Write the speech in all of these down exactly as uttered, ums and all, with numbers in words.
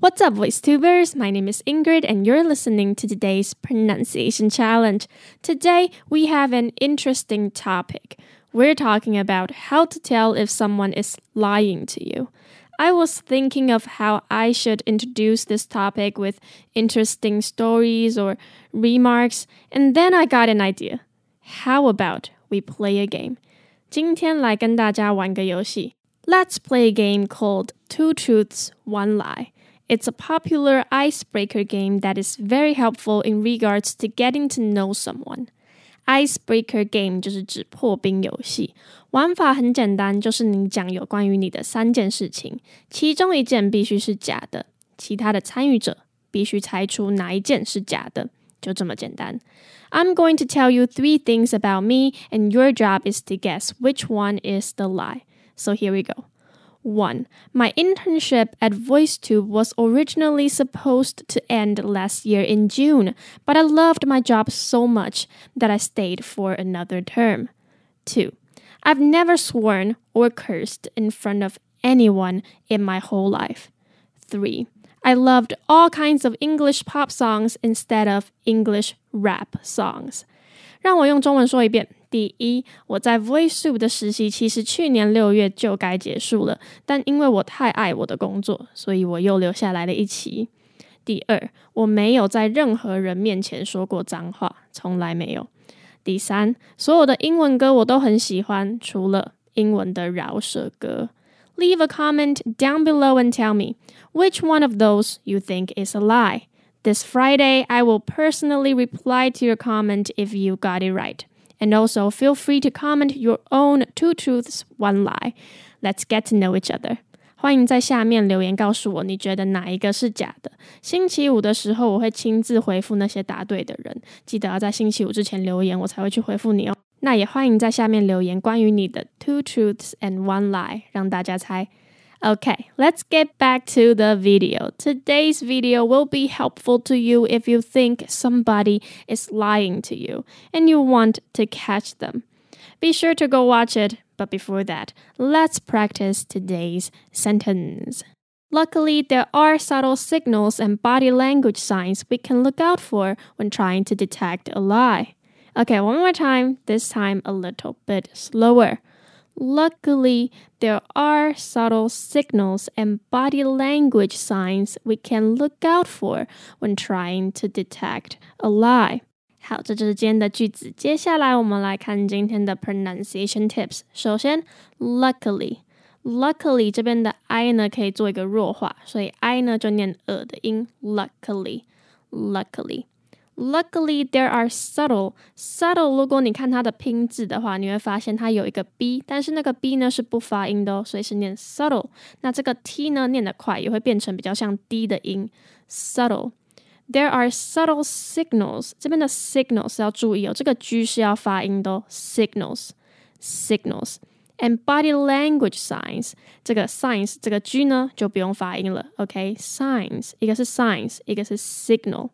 What's up, VoiceTubers? My name is Ingrid, and you're listening to today's pronunciation challenge. Today, we have an interesting topic. We're talking about how to tell if someone is lying to you. I was thinking of how I should introduce this topic with interesting stories or remarks, and then I got an idea. How about we play a game? 今天来跟大家玩个游戏。Let's play a game called Two Truths, One Lie.It's a popular icebreaker game that is very helpful in regards to getting to know someone. Icebreaker game 就是指破冰游戏，玩法很简单，就是你讲有关于你的三件事情，其中一件必须是假的，其他的参与者必须猜出哪一件是假的，就这么简单。I'm going to tell you three things about me, and your job is to guess which one is the lie. So here we go.One, my internship at VoiceTube was originally supposed to end last year in June, but I loved my job so much that I stayed for another term. Two, I've never sworn or cursed in front of anyone in my whole life. Three, I loved all kinds of English pop songs instead of English rap songs. 让我用中文说一遍。第一，我在 VoiceTube 的实习其实去年六月就该结束了，但因为我太爱我的工作，所以我又留下来了一期。第二，我没有在任何人面前说过脏话，从来没有。第三，所有的英文歌我都很喜欢，除了英文的饶舌歌。Leave a comment down below and tell me which one of those you think is a lie. This Friday, I will personally reply to your comment if you got it right.And also, feel free to comment your own two truths, one lie. Let's get to know each other. 欢迎在下面留言告诉我你觉得哪一个是假的。星期五的时候我会亲自回复那些答对的人，记得要在星期五之前留言，我才会去回复你哦。那也欢迎在下面留言关于你的 two truths and one lie， 让大家猜。Okay, let's get back to the video. Today's video will be helpful to you if you think somebody is lying to you and you want to catch them. Be sure to go watch it, but before that, let's practice today's sentence. Luckily, there are subtle signals and body language signs we can look out for when trying to detect a lie. Okay, one more time, this time a little bit slower.Luckily, there are subtle signals and body language signs we can look out for when trying to detect a lie. 好，这就是今天的句子。接下来我们来看今天的 pronunciation tips。首先 luckily luckily 这边的 I 呢可以做一个弱化，所以 I 呢就念呃的音 luckily luckily.Luckily, there are subtle. Subtle, 如果你看它的拼字的话，你会发现它有一个 B， 但是那个 B 呢是不发音的哦，所以是念 subtle。那这个 T 呢念得快，也会变成比较像 D 的音 subtle。There are subtle signals. 这边的 signals 要注意哦，这个 G 是要发音的哦 signals signals。And body language signs. 这个 signs 这个 G 呢就不用发音了 OK signs 一个是 signs 一个是 signal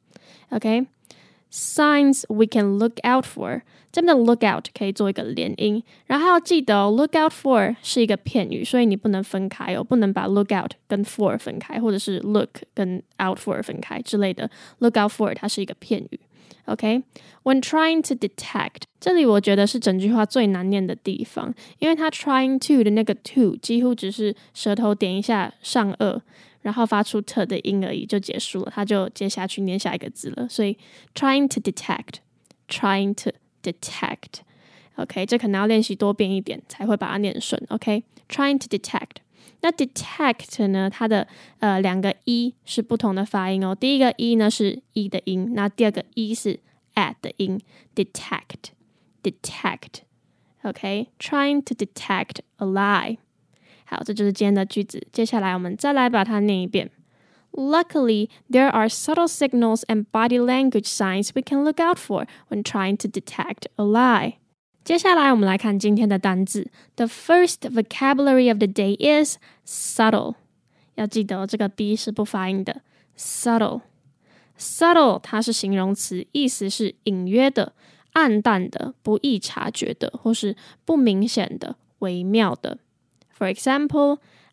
OK signs we can look out for. 这边的 look out 可以做一个连音，然后要记得哦 look out for 是一个片语，所以你不能分开哦，不能把 look out 跟 for 分开，或者是 look 跟 out for 分开之类的。look out for 它是一个片语。Okay? When trying to detect, 这里我觉得是整句话最难念的地方，因为它 trying to 的那个 to 几乎只是舌头点一下上颚，然后发出 t 的音而已就结束了，它就接下去念下一个字了，所以 trying to detect trying to detect OK 这可能要练习多遍一点才会把它念顺 OK trying to detect 那 detect 呢它的呃两个 e 是不同的发音哦，第一个 e 呢是 e 的音，那第二个 e 是 at 的音 detect detect OK trying to detect a lie好，这就是今天的句子。接下来我们再来把它念一遍。Luckily, there are subtle signals and body language signs we can look out for when trying to detect a lie. 接下来我们来看今天的单字。The first vocabulary of the day is subtle. 要记得这个 B 是不发音的。Subtle. Subtle 它是形容词，意思是隐约的、暗淡的、不易察觉的，或是不明显的、微妙的。For example,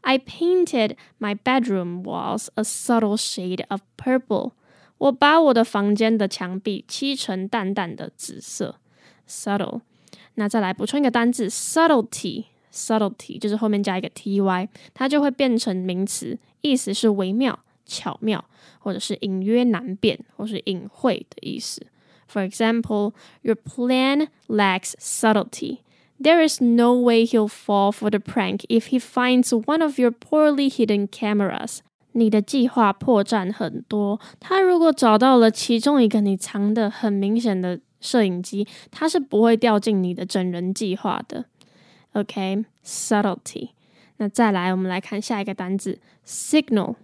I painted my bedroom walls a subtle shade of purple. 我把我的房间的墙壁漆成淡淡的紫色 subtle。 那再来补充一个单字 subtlety。 subtlety 就是后面加一个 ty， 它就会变成名词，意思是微妙、巧妙，或者是隐约难辨，或是隐晦的意思。 For example, your plan lacks subtlety. There is no way he'll fall for the prank if he finds one of your poorly hidden cameras. 你的计划破绽很多，他如果找到了其中一个你藏得很明显的摄影机，他是不会掉进你的整人计划的。 OK, subtlety。 那再来我们来看下一个单字 signal。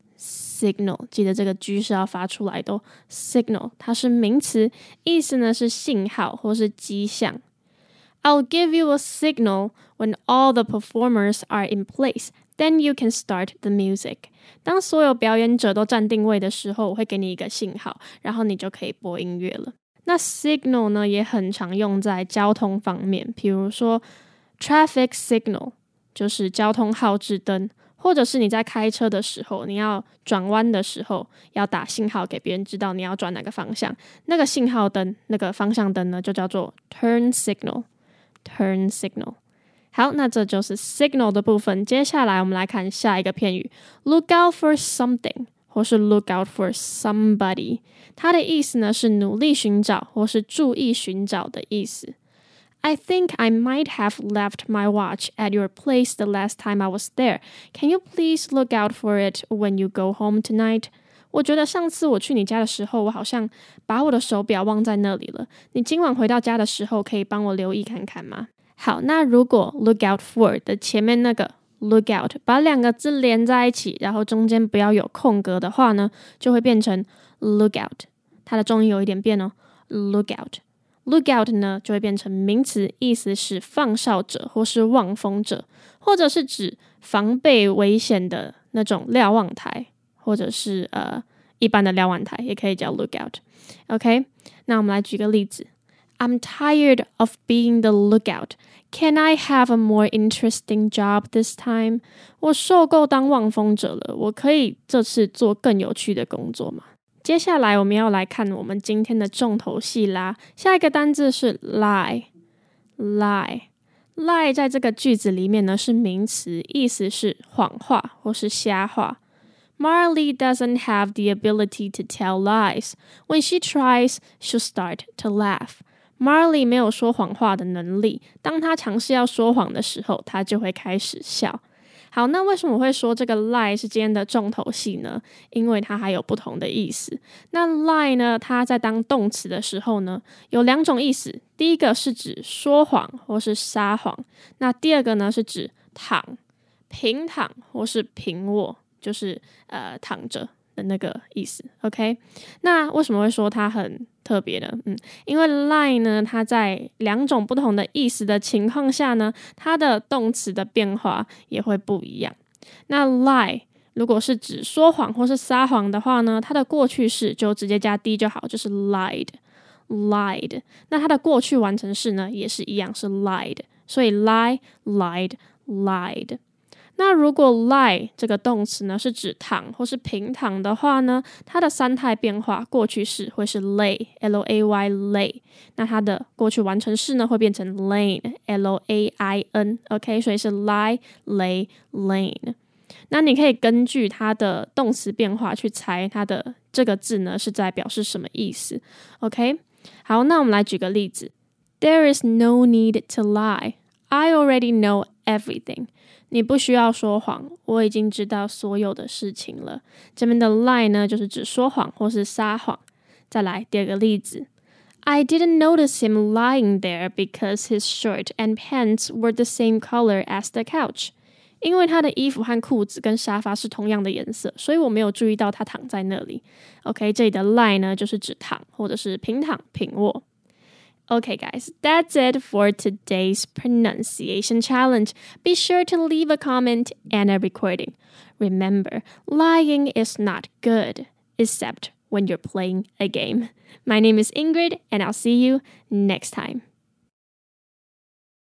signal 记得这个 G 是要发出来的哦。 signal 它是名词，意思呢是信号或是迹象。 I'll give you a signal when all the performers are in place, then you can start the music. 当所有表演者都站定位的时候，我会给你一个信号，然后你就可以播音乐了。那 signal 呢也很常用在交通方面，比如说 traffic signal 就是交通号志灯，或者是你在开车的时候，你要转弯的时候要打信号给别人知道你要转哪个方向，那个信号灯，那个方向灯呢就叫做 turn signal。 turn signal。 好，那这就是 signal 的部分。接下来我们来看下一个片语 look out for something 或是 look out for somebody。 它的意思呢是努力寻找或是注意寻找的意思。I think I might have left my watch at your place the last time I was there. Can you please look out for it when you go home tonight? 我觉得上次我去你家的时候，我好像把我的手表忘在那里了。你今晚回到家的时候，可以帮我留意看看吗？好，那如果 look out for 的前面那个 look out 把两个字连在一起，然后中间不要有空格的话呢，就会变成 look out。 它的重音有一点变哦 look out。 look out 呢就会变成名词，意思是放哨者或是望风者，或者是指防备危险的那种瞭望台，或者是呃一般的瞭望台也可以叫 look out。 OK， 那我们来举个例子 I'm tired of being the lookout. Can I have a more interesting job this time? 我受够当望风者了，我可以这次做更有趣的工作吗？接下来我们要来看我们今天的重头戏啦。下一个单字是 lie。 lie lie 在这个句子里面呢是名词，意思是谎话或是瞎话。Marley doesn't have the ability to tell lies. When she tries, she'll start to laugh. Marley 没有说谎话的能力，当她尝试要说谎的时候，她就会开始笑。好，那为什么我会说这个 lie 是今天的重头戏呢？因为它还有不同的意思。那 lie 呢，它在当动词的时候呢，有两种意思。第一个是指说谎或是撒谎，那第二个呢是指躺、平躺或是平卧，就是呃躺着的那个意思。 OK， 那为什么会说它很特别呢？嗯，因为 lie 呢，它在两种不同的意思的情况下呢，它的动词的变化也会不一样。那 lie 如果是指说谎或是撒谎的话呢，它的过去式就直接加 d 就好，就是 lied lied。 那它的过去完成式呢也是一样，是 lied， 所以 lie lied lied。那如果 lie 这个动词呢是指躺或是平躺的话呢，它的三态变化，过去式会是 lay L A Y lay， 那它的过去完成式呢会变成 lain L A I N OK， 所以是 lie lay lain。 那你可以根据它的动词变化去猜它的这个字呢是在表示什么意思。 OK， 好，那我们来举个例子 There is no need to lie. I already know everything。你不需要说谎，我已经知道所有的事情了。这边的 lie 呢，就是指说谎或是撒谎。再来第二个例子 I didn't notice him lying there because his shirt and pants were the same color as the couch. 因为他的衣服和裤子跟沙发是同样的颜色，所以我没有注意到他躺在那里。 OK， 这里的 lie 呢，就是指躺或者是平躺、平卧。Okay, guys, that's it for today's pronunciation challenge. Be sure to leave a comment and a recording. Remember, lying is not good, except when you're playing a game. My name is Ingrid, and I'll see you next time.